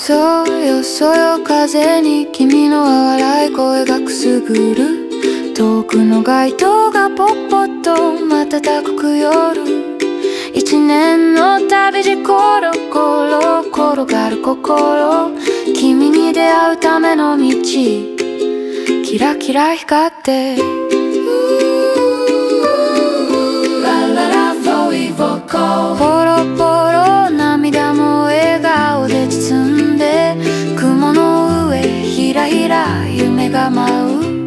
そよそよ風に君の笑い声がくすぐる。遠くの街灯がポッポッと瞬く夜。一年の旅路コロコロ転がる心。君に出会うための道、キラキラ光ってポロポロ涙も笑顔で包んで、雲の上ひらひら夢が舞う。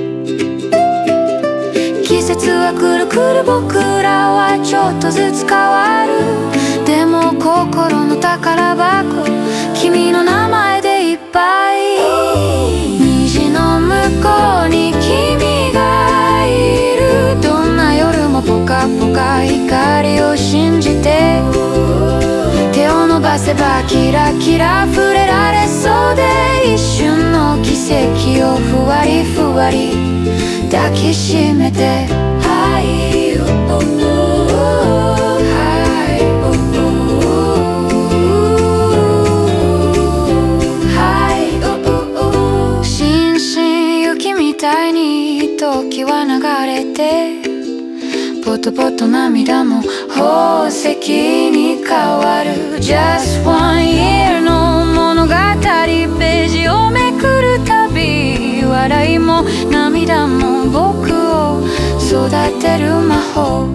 季節はくるくる僕らはちょっとずつ変わる。でも心の宝箱君の名前でいっぱい。虹の向こうに君がいる。どんな夜もポカポカ光を信じて、手を伸ばせばキラキラ触れられそうで、一瞬の奇跡をふわりふわり抱きしめて、しんしん雪みたいに時は流れて、ポトポト涙も宝石に変わる。 Just one year の物語、ページをめくるたび、笑いも涙も僕を育てる魔法。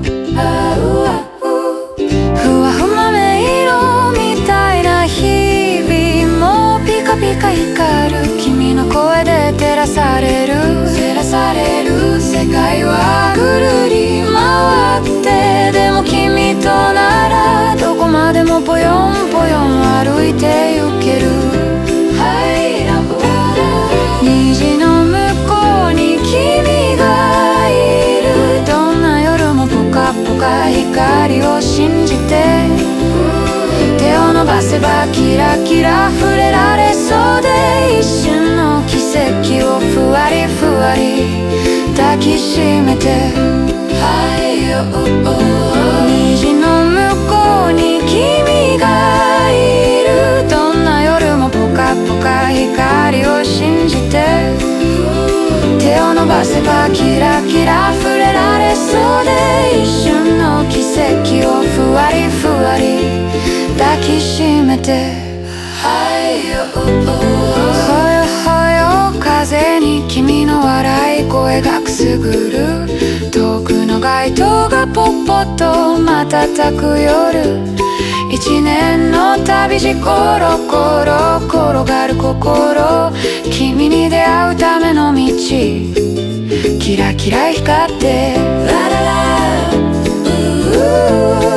ふわふわ迷路みたいな日々もピカピカ光る。君の声で照らされる世界はぐるり回って、でも君とならどこまでもぽよんぽよん歩いて行ける。虹の向こうに君がいる。どんな夜もポカポカ光を信じて、手を伸ばせばキラキラ触れられそうで、一瞬の奇跡をふわりふわり抱きしめて、虹の向こうに君がいる。どんな夜もポカポカ光を信じて、手を伸ばせばキラキラ触れられそうで、一瞬の奇跡をふわりふわり抱きしめて、ほよほよ風に君の笑い声がくすぐる。遠くの街灯がポッポッと瞬く夜。一年の旅路コロコロ転がる心。君に出会うための道、キラキラ光ってラララ